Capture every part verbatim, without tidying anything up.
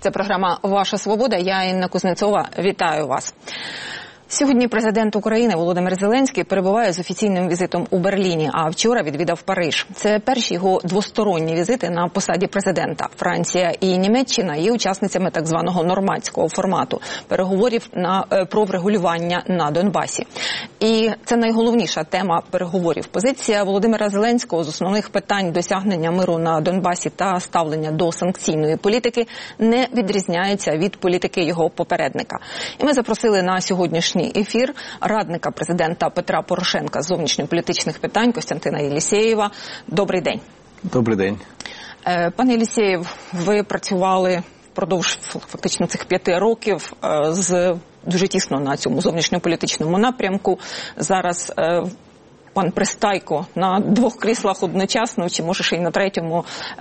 Це програма «Ваша свобода». Я, Інна Кузнецова. Вітаю вас. Сьогодні президент України Володимир Зеленський перебуває з офіційним візитом у Берліні, а вчора відвідав Париж. Це перші його двосторонні візити на посаді президента. Франція і Німеччина є учасницями так званого нормандського формату переговорів на, про врегулювання на Донбасі. І це найголовніша тема переговорів. Позиція Володимира Зеленського з основних питань досягнення миру на Донбасі та ставлення до санкційної політики не відрізняється від політики його попередника. І ми запросили на сьогоднішній ефір радника президента Петра Порошенка з зовнішньополітичних питань Костянтина Єлісєєва. Добрий день. Добрий день. Пане Єлісєєв, ви працювали впродовж фактично цих п'яти років з дуже тісно на цьому зовнішньополітичному напрямку. Зараз пан Пристайко на двох кріслах одночасно, чи може ще й на третьому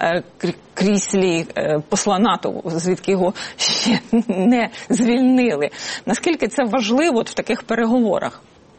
кріслі посла НАТО, звідки його ще не звільнили. Наскільки це важливо в таких переговорах?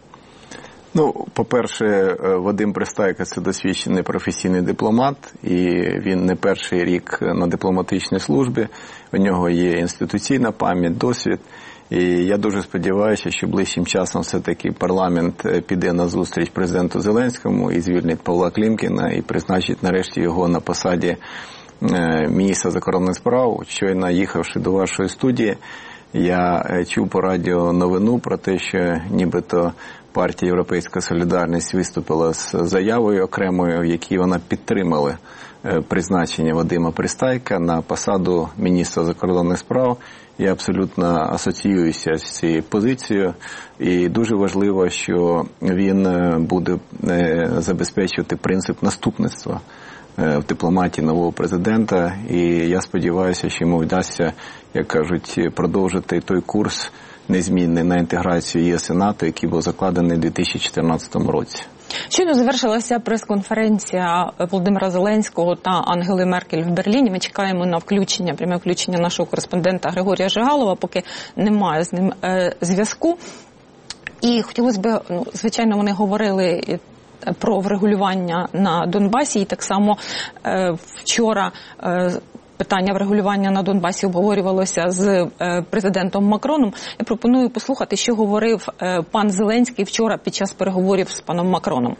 Ну, по-перше, Вадим Пристайко – це досвідчений професійний дипломат, і він не перший рік на дипломатичній службі. У нього є інституційна пам'ять, досвід. І я дуже сподіваюся, що ближчим часом все-таки парламент піде на зустріч президенту Зеленському і звільнить Павла Клімкіна і призначить нарешті його на посаді міністра закордонних справ. Щойно їхавши до вашої студії, я чув по радіо новину про те, що нібито партія «Європейська солідарність» виступила з заявою окремою, в якій вона підтримала призначення Вадима Пристайка на посаду міністра закордонних справ. Я абсолютно асоціююся з цією позицією, і дуже важливо, що він буде забезпечувати принцип наступництва в дипломатії нового президента, і я сподіваюся, що йому вдасться, як кажуть, продовжити той курс незмінний на інтеграцію ЄС і НАТО, який був закладений у дві тисячі чотирнадцятому році. Щойно завершилася прес-конференція Володимира Зеленського та Ангели Меркель в Берліні. Ми чекаємо на включення, пряме включення нашого кореспондента Григорія Жигалова, поки немає з ним е, зв'язку. І хотілося б, ну, звичайно, вони говорили про врегулювання на Донбасі, і так само е, вчора е, питання врегулювання на Донбасі обговорювалося з президентом Макроном. Я пропоную послухати, що говорив пан Зеленський вчора під час переговорів з паном Макроном.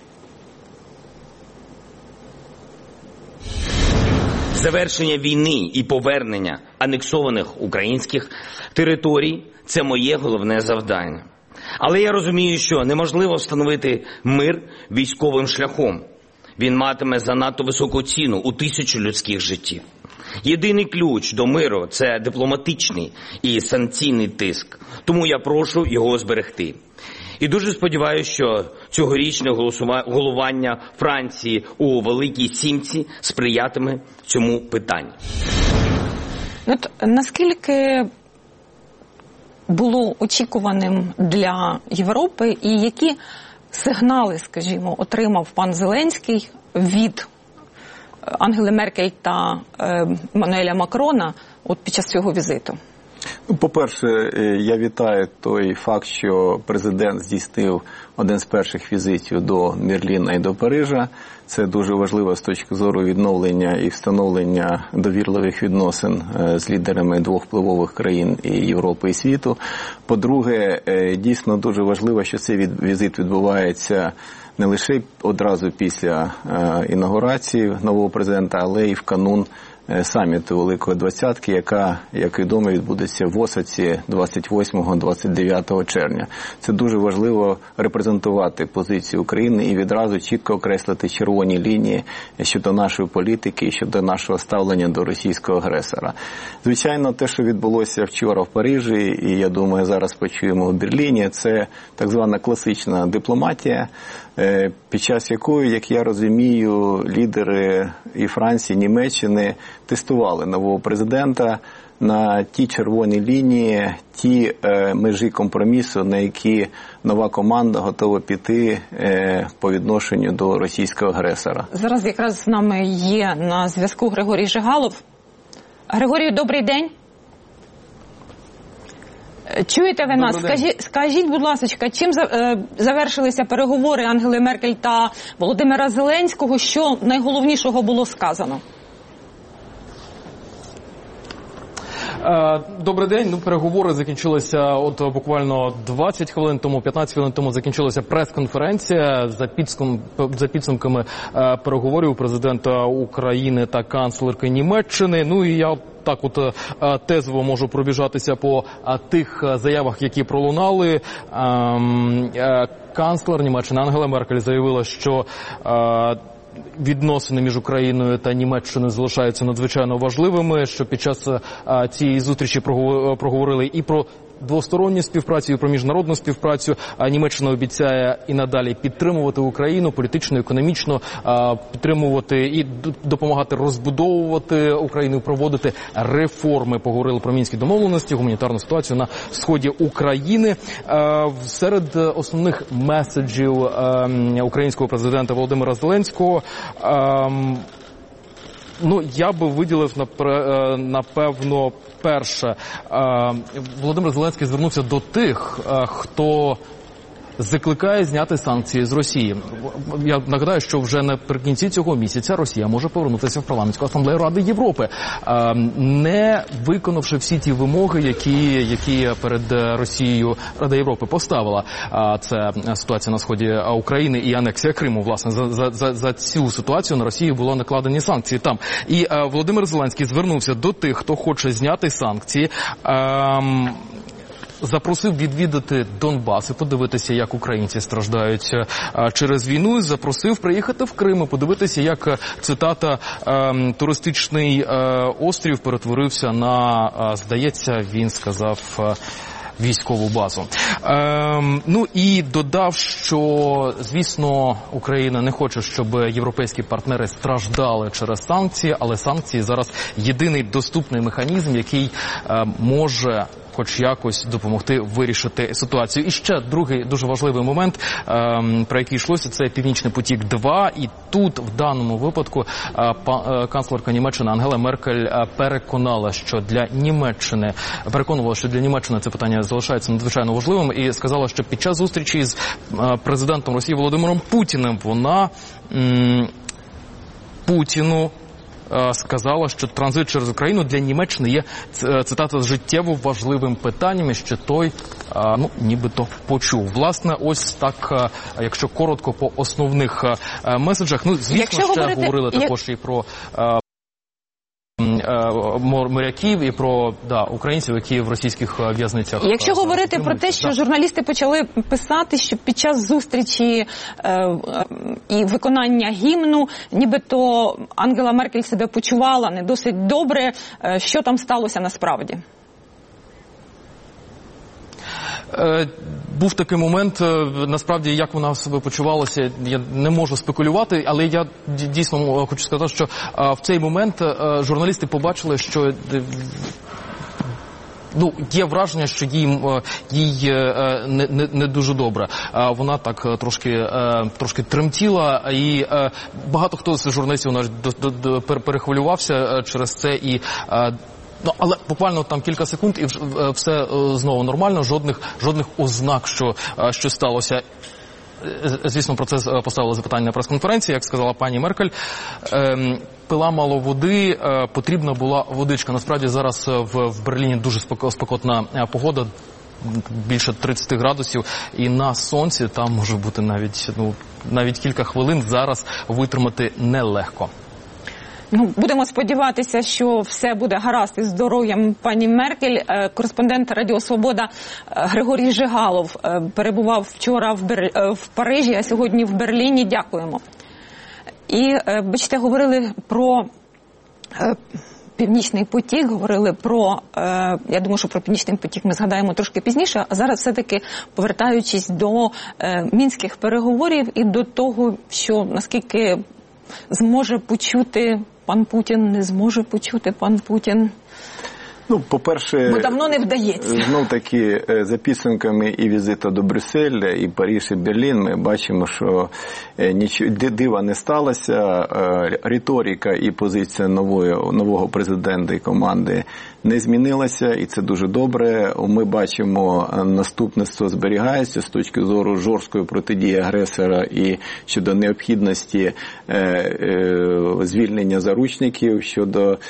Завершення війни і повернення анексованих українських територій – це моє головне завдання. Але я розумію, що неможливо встановити мир військовим шляхом. Він матиме занадто високу ціну у тисячу людських життів. Єдиний ключ до миру – це дипломатичний і санкційний тиск. Тому я прошу його зберегти. І дуже сподіваюся, що цьогорічне головування Франції у Великій Сімці сприятиме цьому питанню. От наскільки було очікуваним для Європи і які сигнали, скажімо, отримав пан Зеленський від Ангели Меркель та Еммануеля Макрона от під час цього візиту? Ну, по-перше, я вітаю той факт, що президент здійснив один з перших візитів до Берліна і до Парижа. Це дуже важливо з точки зору відновлення і встановлення довірливих відносин з лідерами двох впливових країн і Європи і світу. По-друге, дійсно дуже важливо, що цей візит відбувається не лише одразу після інаугурації нового президента, але й в канун саміту Великої Двадцятки, яка, як відомо, відбудеться в Осаці двадцять восьмого - двадцять дев'ятого червня. Це дуже важливо репрезентувати позицію України і відразу чітко окреслити червоні лінії щодо нашої політики і щодо нашого ставлення до російського агресора. Звичайно, те, що відбулося вчора в Парижі, і, я думаю, зараз почуємо в Берліні, це так звана класична дипломатія, під час якої, як я розумію, лідери і Франції, і Німеччини тестували нового президента на ті червоні лінії, ті е, межі компромісу, на які нова команда готова піти е, по відношенню до російського агресора. Зараз якраз з нами є на зв'язку Григорій Жигалов. Григорію, добрий день. Чуєте ви нас? Скажіть, скажіть, будь ласка, чим завершилися переговори Ангели Меркель та Володимира Зеленського? Що найголовнішого було сказано? Добрий день. Ну, переговори закінчилися от буквально двадцять хвилин тому, п'ятнадцять хвилин тому закінчилася прес-конференція за підсум, за підсумками переговорів президента України та канцлерки Німеччини. Ну і я так от тезово можу пробіжатися по тих заявах, які пролунали. Канцлер Німеччини Ангела Меркель заявила, що відносини між Україною та Німеччиною залишаються надзвичайно важливими, що під час а, цієї зустрічі проговорили і про двосторонню співпрацю, і про міжнародну співпрацю. А Німеччина обіцяє і надалі підтримувати Україну політично, економічно, а, підтримувати і допомагати розбудовувати Україну, проводити реформи. Поговорили про мінські домовленості, гуманітарну ситуацію на сході України. А, серед основних меседжів а, українського президента Володимира Зеленського а, ну, я би виділив, напевно, перше. Володимир Зеленський звернувся до тих, хто закликає зняти санкції з Росії. Я нагадаю, що вже наприкінці цього місяця Росія може повернутися в парламентську асамблею Ради Європи, не виконавши всі ті вимоги, які, які перед Росією Рада Європи поставила. Це ситуація на сході України і анексія Криму. Власне, за, за, за цю ситуацію на Росію було накладені санкції там. І Володимир Зеленський звернувся до тих, хто хоче зняти санкції, запросив відвідати Донбас і подивитися, як українці страждають через війну. Запросив приїхати в Крим і подивитися, як, цитата, туристичний острів перетворився на, здається, він сказав, військову базу. Ем, ну і додав, що, звісно, Україна не хоче, щоб європейські партнери страждали через санкції, але санкції зараз єдиний доступний механізм, який е, може хоч якось допомогти вирішити ситуацію. І ще другий дуже важливий момент, е, про який йшлося, це Північний потік-два. І тут, в даному випадку, е, па, е, канцлерка Німеччини Ангела Меркель е, переконала, що для Німеччини, переконувала, що для Німеччини це питання залишається надзвичайно важливим, і сказала, що під час зустрічі з е, президентом Росії Володимиром Путіним вона м, Путіну сказала, що транзит через Україну для Німеччини є, цитата, життєво важливим питанням, і що той, ну, нібито почув. Власне, ось так, якщо коротко по основних меседжах. Ну, звісно, якщо ще говорити... говорили також і про моряків і про, да, українців, які в російських в'язницях. Якщо говорити про те, що да. журналісти почали писати, що під час зустрічі е, і виконання гімну, нібито Ангела Меркель себе почувала не досить добре, е, що там сталося насправді? Був такий момент, насправді, як вона себе почувалася, я не можу спекулювати, але я дійсно хочу сказати, що в цей момент журналісти побачили, що ну, є враження, що їй, їй не, не, не дуже добре. Вона так трошки, трошки тремтіла, і багато хто з журналістів навіть перехвилювався через це, і ну, але буквально там кілька секунд і все знову нормально, жодних, жодних ознак, що, що сталося. Звісно, про це поставили запитання на прес-конференції, як сказала пані Меркель. Пила мало води, потрібна була водичка. Насправді зараз в, в Берліні дуже спекотна погода, більше тридцять градусів, і на сонці там може бути навіть, ну, навіть кілька хвилин зараз витримати нелегко. Ну, будемо сподіватися, що все буде гаразд із здоров'ям пані Меркель. Кореспондент Радіо Свобода Григорій Жигалов перебував вчора в, Бер... в Парижі, а сьогодні в Берліні. Дякуємо. І, бачите, говорили про Північний потік, говорили про, я думаю, що про Північний потік ми згадаємо трошки пізніше, а зараз все-таки повертаючись до мінських переговорів і до того, що наскільки зможе почути пан Путін, не зможе почути пан Путін. Ну, по-перше, бо давно не вдається. Знов-таки, за підсумками і візиту до Брюсселя, і Париж, і Берлін, ми бачимо, що нічого, дива не сталося. Риторика і позиція нової, нового президента і команди не змінилася, і це дуже добре. Ми бачимо, наступництво зберігається з точки зору жорсткої протидії агресора і щодо необхідності звільнення заручників, щодо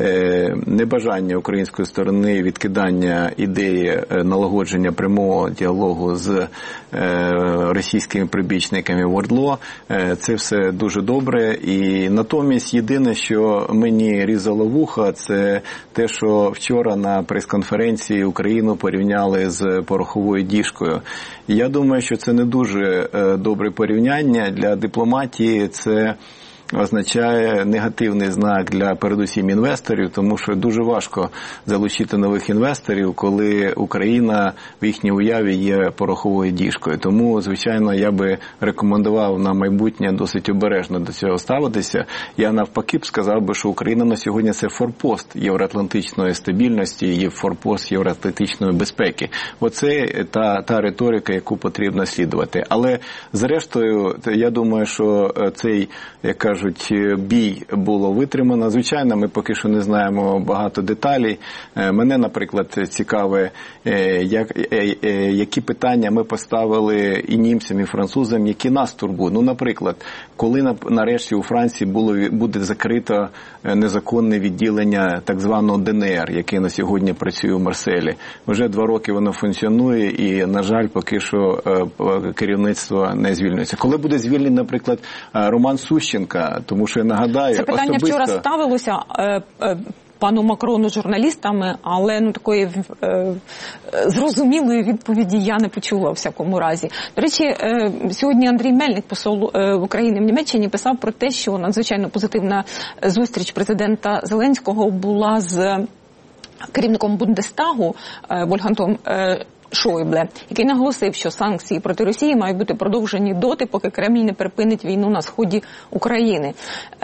небажання української сторони відкидання ідеї налагодження прямого діалогу з російськими прибічниками в ОРДЛО. Це все дуже добре. І натомість єдине, що мені різало вуха, це те, що вчора на прес-конференції Україну порівняли з пороховою діжкою. Я думаю, що це не дуже добре порівняння. Для дипломатії це означає негативний знак для, передусім, інвесторів, тому що дуже важко залучити нових інвесторів, коли Україна в їхній уяві є пороховою діжкою. Тому, звичайно, я би рекомендував на майбутнє досить обережно до цього ставитися. Я навпаки б сказав би, що Україна на сьогодні – це форпост євроатлантичної стабільності, є форпост євроатлантичної безпеки. Оце та, та риторика, яку потрібно слідувати. Але, зрештою, я думаю, що цей, як кажуть, бій було витримано. Звичайно, ми поки що не знаємо багато деталей. Мене, наприклад, цікаве, як, які питання ми поставили і німцям, і французам, які нас турбують. Ну, наприклад, коли нарешті у Франції було, буде закрито незаконне відділення так званого Д Н Р, яке на сьогодні працює у Марселі. Вже два роки воно функціонує і, на жаль, поки що керівництво не звільнюється. Коли буде звільнений, наприклад, Роман Сущенка, тому що я нагадаю, це питання особисто... вчора ставилося е, е, пану Макрону журналістами, але ну такої е, зрозумілої відповіді я не почула у всякому разі. До речі, е, сьогодні Андрій Мельник, посол е, України в Німеччині, писав про те, що надзвичайно позитивна зустріч президента Зеленського була з керівником Бундестагу е, Вольфгангом е, Шойбле, який наголосив, що санкції проти Росії мають бути продовжені доти, поки Кремль не припинить війну на сході України.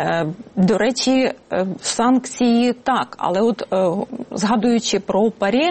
До речі, санкції так, але от згадуючи про ПАРЄ,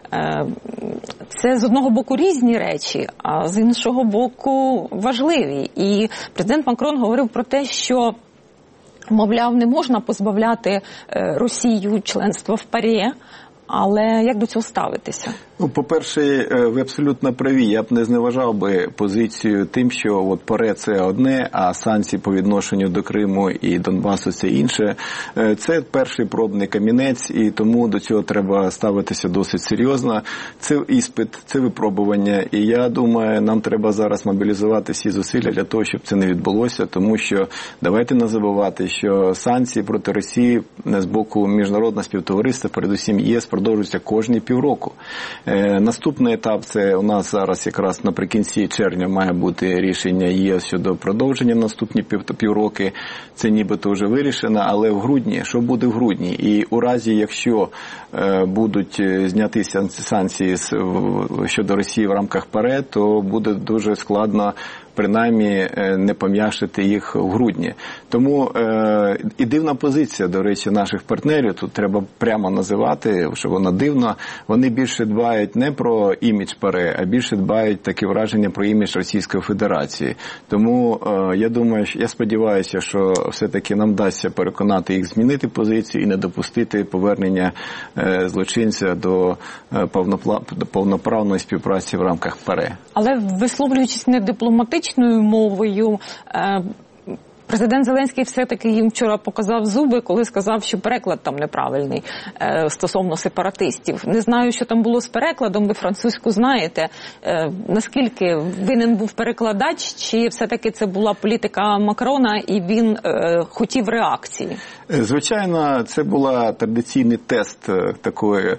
це з одного боку різні речі, а з іншого боку важливі. І президент Макрон говорив про те, що, мовляв, не можна позбавляти Росію членства в ПАРЄ, але як до цього ставитися? Ну, по-перше, ви абсолютно праві. Я б не зневажав би позицію тим, що от ПАРЄ – це одне, а санкції по відношенню до Криму і Донбасу – це інше. Це перший пробний камінець, і тому до цього треба ставитися досить серйозно. Це іспит, це випробування, і я думаю, нам треба зараз мобілізувати всі зусилля для того, щоб це не відбулося, тому що давайте не забувати, що санкції проти Росії з боку міжнародного співтовариства, передусім ЄС, продовжуються кожні півроку. Наступний етап – це у нас зараз якраз наприкінці червня має бути рішення ЄС щодо продовження наступні півроки. Це нібито вже вирішено, але в грудні, що буде в грудні? І у разі, якщо будуть зняті санкції щодо Росії в рамках ПАРЄ, то буде дуже складно принаймні не пом'якшити їх в грудні. Тому е, і дивна позиція, до речі, наших партнерів, тут треба прямо називати, що вона дивна, вони більше дбають не про імідж ПАРЄ, а більше дбають таке враження про імідж Російської Федерації. Тому е, я думаю, я сподіваюся, що все-таки нам вдасться переконати їх змінити позицію і не допустити повернення е, злочинця до, е, до повноправної співпраці в рамках ПАРЄ. Але висловлюючись не дипломатичною мовою, президент Зеленський все-таки їм вчора показав зуби, коли сказав, що переклад там неправильний стосовно сепаратистів. Не знаю, що там було з перекладом, ви французьку знаєте. Наскільки винен був перекладач, чи все-таки це була політика Макрона і він хотів реакції? Звичайно, це була традиційний тест такої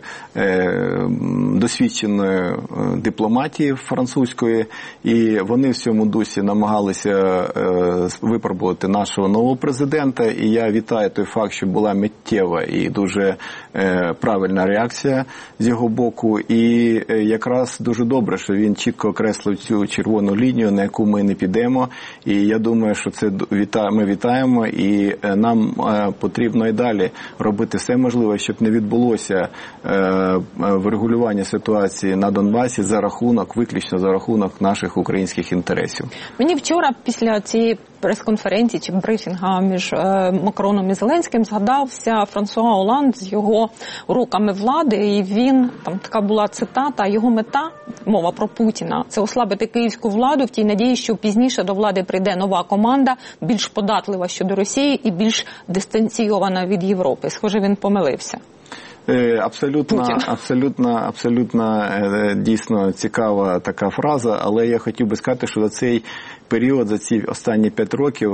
досвідченої дипломатії французької, і вони в цьому дусі намагалися випробувати нашого нового президента, і я вітаю той факт, що була миттєва і дуже е, правильна реакція з його боку, і е, якраз дуже добре, що він чітко окреслив цю червону лінію, на яку ми не підемо, і я думаю, що це віта... ми вітаємо, і е, нам е, потрібно і далі робити все можливе, щоб не відбулося е, врегулювання ситуації на Донбасі за рахунок, виключно за рахунок наших українських інтересів. Мені вчора після цієї прес-конференції чи брифінга між Макроном і Зеленським згадався Франсуа Оланд з його уроками влади, і він, там така була цитата, його мета, мова про Путіна, це ослабити київську владу в тій надії, що пізніше до влади прийде нова команда, більш податлива щодо Росії і більш дистанційована від Європи. Схоже, він помилився. Абсолютно, абсолютно, абсолютно дійсно цікава така фраза, але я хотів би сказати, що за цей період, за ці останні п'ять років,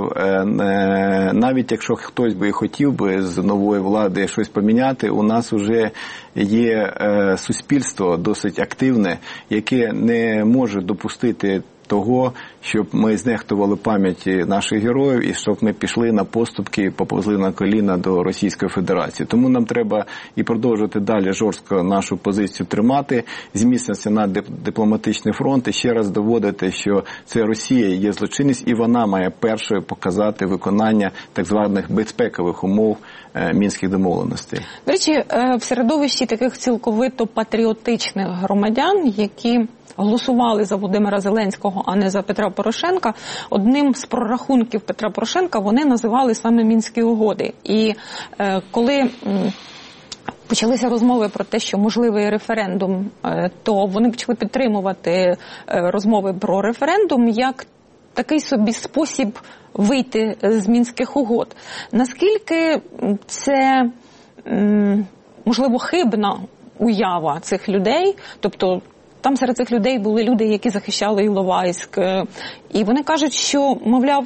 навіть якщо хтось би і хотів би з нової влади щось поміняти, у нас вже є суспільство досить активне, яке не може допустити того, щоб ми знехтували пам'яті наших героїв і щоб ми пішли на поступки, поповзли на коліна до Російської Федерації. Тому нам треба і продовжувати далі жорстко нашу позицію тримати, зміцнитися на дипломатичний фронт і ще раз доводити, що це Росія є злочинність і вона має першою показати виконання так званих безпекових умов Мінських домовленостей. До речі, в середовищі таких цілковито патріотичних громадян, які голосували за Володимира Зеленського, а не за Петра Порошенка, одним з прорахунків Петра Порошенка вони називали саме Мінські угоди. І е, коли м, почалися розмови про те, що можливий референдум, е, то вони почали підтримувати е, розмови про референдум як такий собі спосіб вийти з Мінських угод. Наскільки це, м, можливо, хибна уява цих людей, тобто там серед цих людей були люди, які захищали Іловайськ. І вони кажуть, що, мовляв,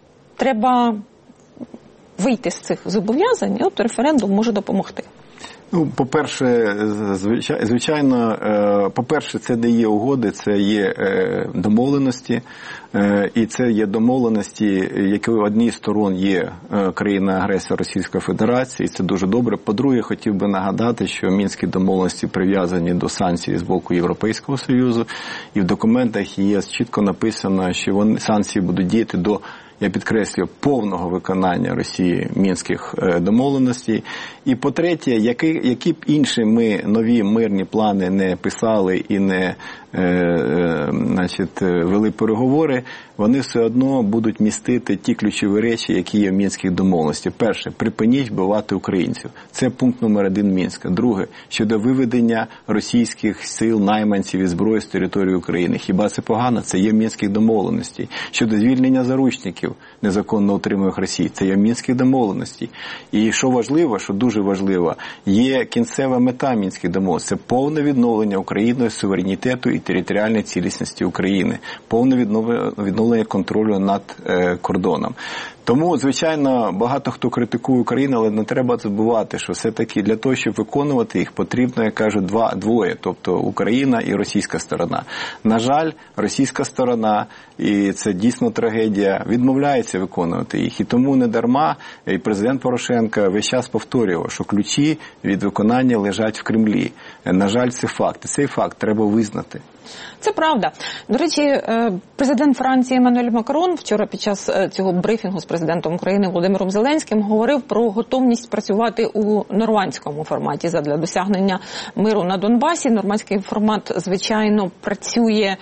треба вийти з цих зобов'язань, і от референдум може допомогти. Ну, по-перше, звичайно, по-перше, це не є угоди, це є домовленості, і це є домовленості, які в одній з сторон є країна-агресор Російської Федерації, і це дуже добре. По-друге, хотів би нагадати, що Мінські домовленості прив'язані до санкцій з боку Європейського Союзу, і в документах ЄС чітко написано, що вони, санкції будуть діяти до, я підкреслюю, повного виконання Росії Мінських домовленостей. І по-третє, які, які б інші ми нові мирні плани не писали і не е, е, значить, вели переговори, вони все одно будуть містити ті ключові речі, які є в Мінських домовленостях. Перше, припиніть вбивати українців. Це пункт номер один Мінська. Друге, щодо виведення російських сил, найманців і зброї з території України. Хіба це погано? Це є в Мінських домовленостей. Щодо звільнення заручників, незаконно утримуваних Росії. Це є в Мінських домовленостей. І що важливо, що дуже важливо, є кінцева мета Мінських домовленостей. Це повне відновлення Україною суверенітету і територіальної цілісності України. Повне відновлення контролю над е, кордоном. Тому, звичайно, багато хто критикує Україну, але не треба забувати, що все-таки для того, щоб виконувати їх, потрібно, я кажу, два, двоє, тобто Україна і російська сторона. На жаль, російська сторона, і це дійсно трагедія, відмовляється виконувати їх. І тому не дарма і президент Порошенко весь час повторював, що ключі від виконання лежать в Кремлі. На жаль, це факт. І цей факт треба визнати. Це правда. До речі, президент Франції Еммануель Макрон вчора під час цього брифінгу з президентом України Володимиром Зеленським говорив про готовність працювати у нормандському форматі задля досягнення миру на Донбасі. Нормандський формат, звичайно, працює,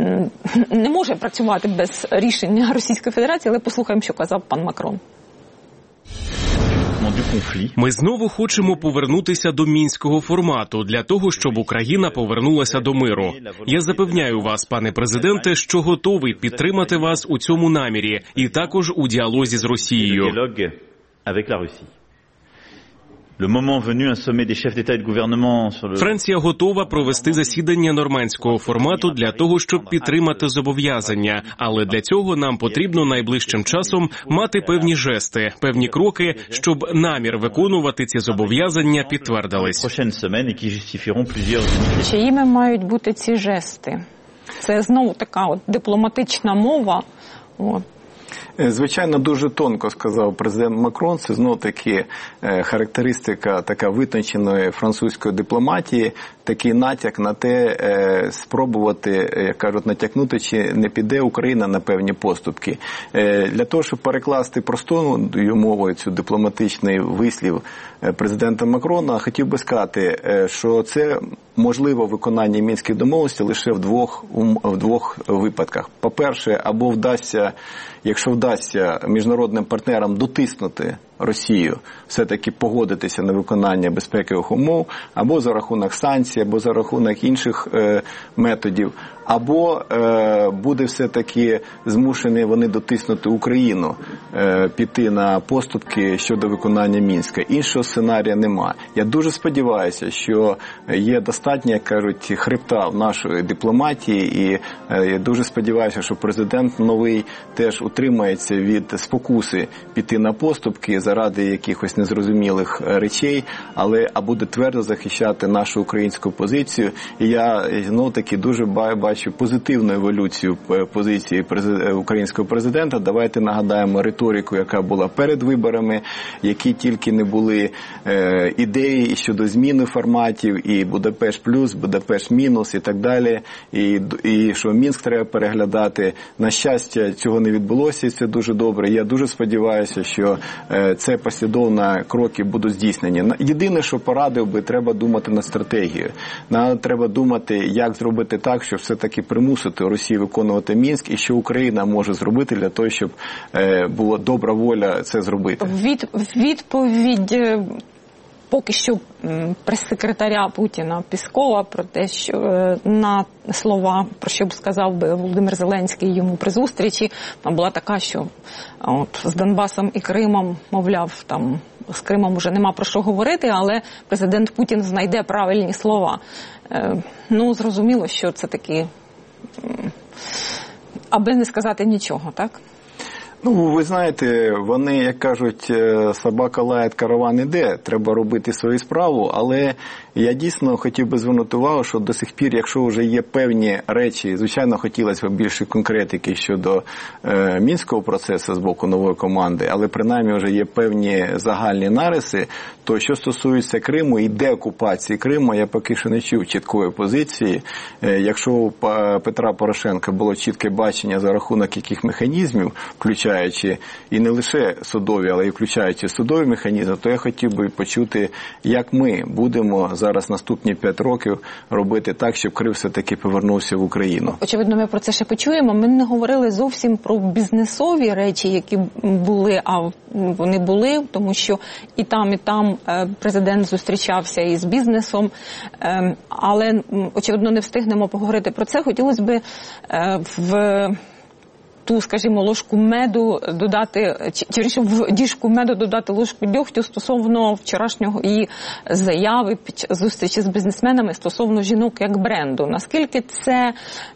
не може працювати без рішення Російської Федерації, але послухаємо, що казав пан Макрон. Ми знову хочемо повернутися до мінського формату для того, щоб Україна повернулася до миру. Я запевняю вас, пане президенте, що готовий підтримати вас у цьому намірі і також у діалозі з Росією. Франція готова провести засідання нормандського формату для того, щоб підтримати зобов'язання, але для цього нам потрібно найближчим часом мати певні жести, певні кроки, щоб намір виконувати ці зобов'язання підтвердились. Чиїми мають бути ці жести? Це знову така от дипломатична мова. От. Звичайно, дуже тонко сказав президент Макрон. Це знов-таки характеристика така витонченої французької дипломатії, такий натяк на те, спробувати, як кажуть, натякнути, чи не піде Україна на певні поступки. Для того, щоб перекласти простою мовою цю дипломатичний вислів президента Макрона, хотів би сказати, що це можливо виконання Мінських домовленостей лише в двох, в двох випадках. По-перше, або вдасться, якщо якщо вдасться міжнародним партнерам дотиснути Росію, все-таки погодитися на виконання безпекових умов, або за рахунок санкцій, або за рахунок інших е, методів, або е, буде все-таки змушені вони дотиснути Україну, е, піти на поступки щодо виконання Мінська. Іншого сценарія нема. Я дуже сподіваюся, що є достатньо, як кажуть, хребта в нашої дипломатії, і е, я дуже сподіваюся, що президент новий теж утримається від спокуси піти на поступки заради якихось незрозумілих речей, але а буде твердо захищати нашу українську позицію. І я знову таки дуже бачу позитивну еволюцію позиції українського президента. Давайте нагадаємо риторику, яка була перед виборами, які тільки не були е, ідеї щодо зміни форматів, і Будапешт плюс, Будапешт мінус і так далі, і, і що Мінськ треба переглядати. На щастя, цього не відбулося, і це дуже добре. Я дуже сподіваюся, що е, це послідовно кроки будуть здійснені. Єдине, що порадив би, треба думати над стратегією. Треба думати, як зробити так, щоб все-таки примусити Росію виконувати Мінськ, і що Україна може зробити для того, щоб була добра воля це зробити. Від, відповідь поки що прес-секретаря Путіна Піскова про те, що на слова, про що б сказав би Володимир Зеленський йому при зустрічі, там була така, що от з Донбасом і Кримом, мовляв, там з Кримом вже нема про що говорити, але президент Путін знайде правильні слова. Ну, зрозуміло, що це такі, аби не сказати нічого, так? Ну, ви знаєте, вони, як кажуть, собака лає, караван іде, треба робити свою справу, але я дійсно хотів би звернути увагу, що до сих пір, якщо вже є певні речі, звичайно, хотілося б більше конкретики щодо е, мінського процесу з боку нової команди, але принаймні вже є певні загальні нариси, то що стосується Криму і деокупації Криму, я поки що не чув чіткої позиції. Е, якщо у Петра Порошенка було чітке бачення за рахунок яких механізмів, включаючи і не лише судові, але й включаючи судові механізми, то я хотів би почути, як ми будемо зараз наступні п'ять років робити так, щоб Крим все-таки повернувся в Україну. Очевидно, ми про це ще почуємо. Ми не говорили зовсім про бізнесові речі, які були, а вони були, тому що і там, і там президент зустрічався із бізнесом, але, очевидно, не встигнемо поговорити про це. Хотілося б в ту, скажімо, ложку меду додати, чи в діжку меду додати ложку дьогтю стосовно вчорашнього її заяви під зустрічі з бізнесменами стосовно жінок як бренду. Наскільки це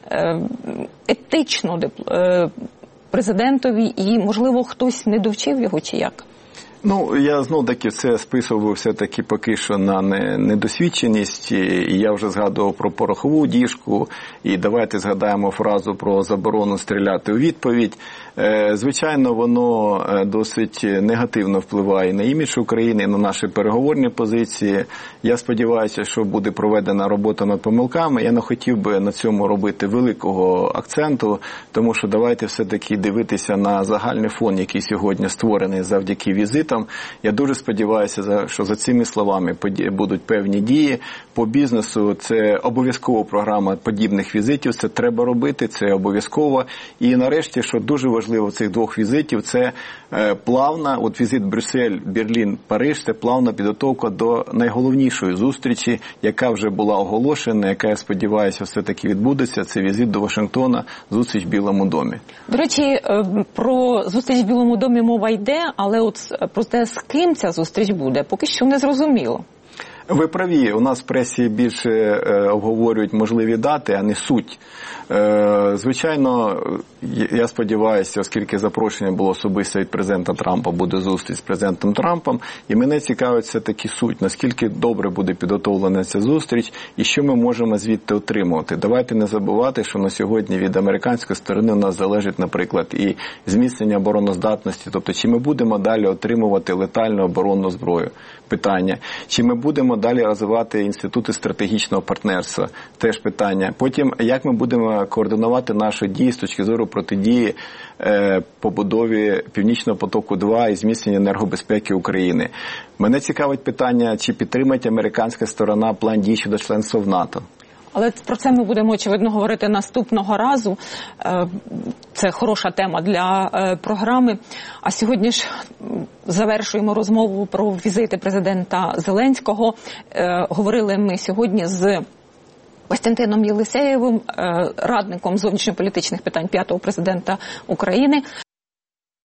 етично президентові і, можливо, хтось не довчив його чи як? Ну, я знов-таки це списував все-таки поки що на недосвідченість, і я вже згадував про порохову діжку, і давайте згадаємо фразу про заборону стріляти у відповідь. Звичайно, воно досить негативно впливає на імідж України, на наші переговорні позиції. Я сподіваюся, що буде проведена робота над помилками. Я не хотів би на цьому робити великого акценту, тому що давайте все-таки дивитися на загальний фон, який сьогодні створений завдяки візитам. Я дуже сподіваюся, що за цими словами будуть певні дії. По бізнесу це обов'язкова програма подібних візитів, це треба робити, це обов'язково. І нарешті, що дуже важливо в цих двох візитів, це плавна, от візит Брюссель, Берлін, Париж, це плавна підготовка до найголовнішої зустрічі, яка вже була оголошена, яка, я сподіваюся, все-таки відбудеться. Це візит до Вашингтона, зустріч в Білому домі. До речі, про зустріч в Білому домі мова йде, але от про те, з ким ця зустріч буде, поки що не зрозуміло. Ви праві, у нас в пресі більше е, обговорюють можливі дати, а не суть. Е, звичайно, я сподіваюся, оскільки запрошення було особисто від президента Трампа, буде зустріч з президентом Трампом, і мене цікавить все-таки суть, наскільки добре буде підготовлена ця зустріч і що ми можемо звідти отримувати. Давайте не забувати, що на сьогодні від американської сторони у нас залежить, наприклад, і зміцнення обороноздатності, тобто чи ми будемо далі отримувати летальну оборонну зброю, питання, чи ми будемо далі розвивати інститути стратегічного партнерства, теж питання. Потім, як ми будемо координувати наші дії з точки зору протидії е, побудові Північного потоку-два і зміцнення енергобезпеки України. Мене цікавить питання, чи підтримає американська сторона план дій щодо членства в НАТО. Але про це ми будемо, очевидно, говорити наступного разу. Це хороша тема для програми. А сьогодні ж завершуємо розмову про візити президента Зеленського. Говорили ми сьогодні з Костянтином Єлисеєвим, радником зовнішньополітичних питань п'ятого президента України.